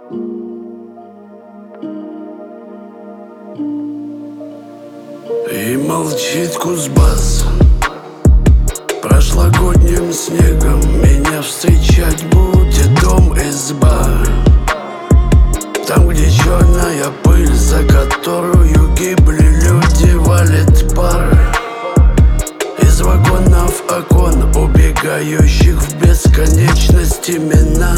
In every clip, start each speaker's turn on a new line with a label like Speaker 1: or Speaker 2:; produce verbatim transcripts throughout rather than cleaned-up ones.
Speaker 1: И молчит Кузбасс. Прошлогодним снегом меня встречать будет дом-изба. Там, где черная пыль, за которую гибли люди, валит пар из вагонов окон, убегающих в бесконечность. Имена,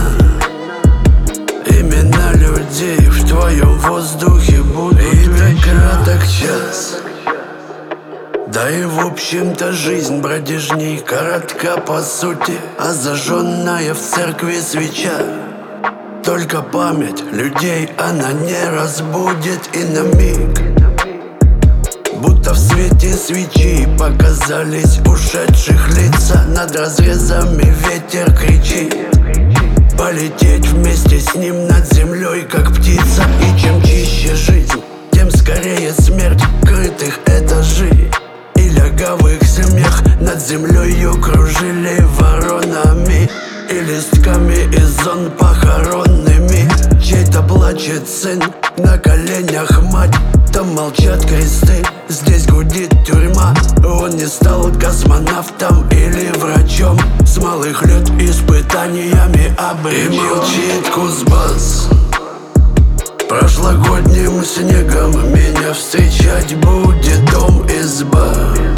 Speaker 1: имена людей в твоем воздухе будут. И так краток час. Да и в общем-то жизнь бродяжней коротка по сути, а зажженная в церкви свеча только память людей она не разбудит. И на миг, будто в свете свечи, показались ушедших лица. Над разрезами ветер кричит, полететь вместе с ним над землей, как птица. И чем чище жизнь, тем скорее смерть крытых этажей и лягавых смех. Над землею кружили воронами и листками из зон похоронными. Чей-то плачет сын, на коленях мать, там молчат кресты, здесь гудит тюрьма. Он не стал космонавтом или врачом, с малых лет испытаниями обречен. И молчит Кузбасс. Прошлогодним снегом меня встречать будет дом-изба.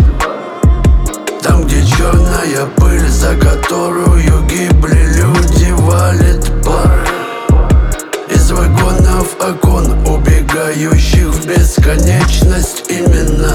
Speaker 1: Там, где черная пыль, за которую гибли люди, валит пар из вагонов окон, убегающих в бесконечность. Имена,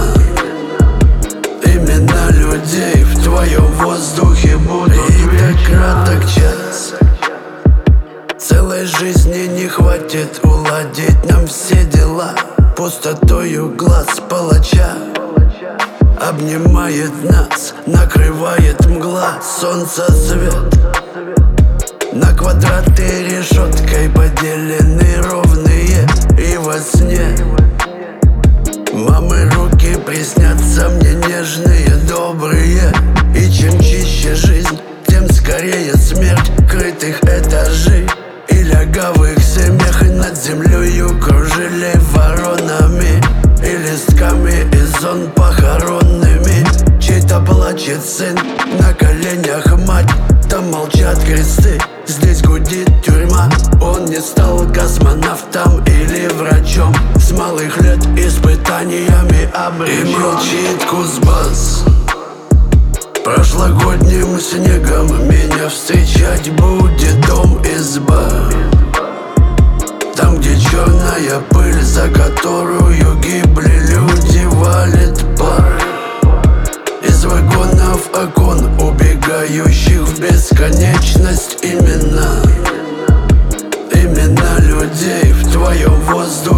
Speaker 1: имена людей в твоем воздухе будут. И так краток час. Целой жизни не хватит уладить нам все дела. Пустотою глаз палача обнимает нас, накрывает мгла. Солнце свет на квадраты решеткой поделены ровные. И во сне мамы руки приснятся мне нежные, добрые. И чем чище жизнь, тем скорее смерть крытых этажей и лягавых смех. Над землею кружили воронами и листками из зон похоронными. Чей-то плачет сын, на коленях мать, там молчат кресты, здесь гудит тюрьма. Он не стал космонавтом или врачом, с малых лет испытаниями обречен. И молчит Кузбасс. Прошлогодним снегом меня встречать будет дом-изба. Там, где черная пыль, за которую гибли люди, валит пар из вагонов окон, убегающих в бесконечность. Имена, имена людей в твоем воздухе.